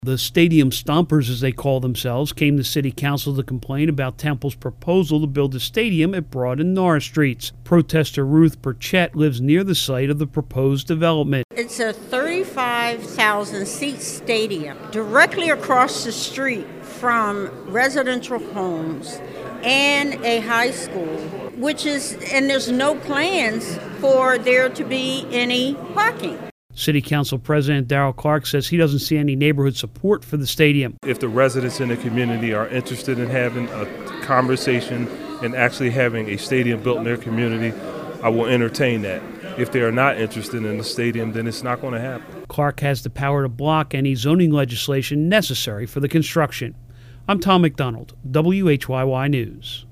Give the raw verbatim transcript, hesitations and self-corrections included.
The Stadium Stompers, as they call themselves, came to City Council to complain about Temple's proposal to build a stadium at Broad and Norris Streets. Protester Ruth Burchett lives near the site of the proposed development. It's a thirty-five thousand seat stadium directly across the street from residential homes and a high school, which is, and there's no plans for there to be any parking. City Council President Darrell Clark says he doesn't see any neighborhood support for the stadium. If the residents in the community are interested in having a conversation and actually having a stadium built in their community, I will entertain that. If they are not interested in the stadium, then it's not going to happen. Clark has the power to block any zoning legislation necessary for the construction. I'm Tom McDonald, W H Y Y News.